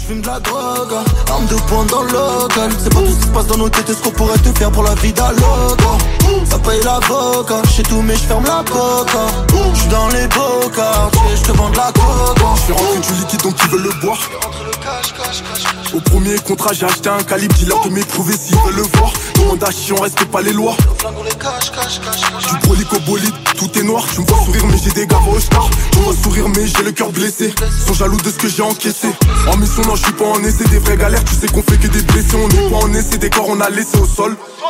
j'fume de la drogue, arme de poing dans le local. C'est pas tout ce qui se passe dans nos têtes, ce qu'on pourrait te faire pour la vie d'Aloca. Ça paye l'avocat, j'sais tout mais j'ferme la coca. J'suis dans les beaux quartiers, j'te vends de la coca. J'fais rentrer du liquide donc ils veulent le boire. Au premier contrat j'ai acheté un calibre, dis-leur de m'éprouver s'ils veulent le voir. Demande à chier, on respecte pas les lois. Du brolique au bolide, tout est noir. Tu me vois sourire mais j'ai des gars au star. Tu me vois sourire mais j'ai le cœur blessé. Ils sont jaloux de ce que j'ai encaissé. En mission non, je suis pas en essai, des vraies galères. Tu sais qu'on fait que des blessés, on n'est pas en essai. Des corps on a laissé au sol.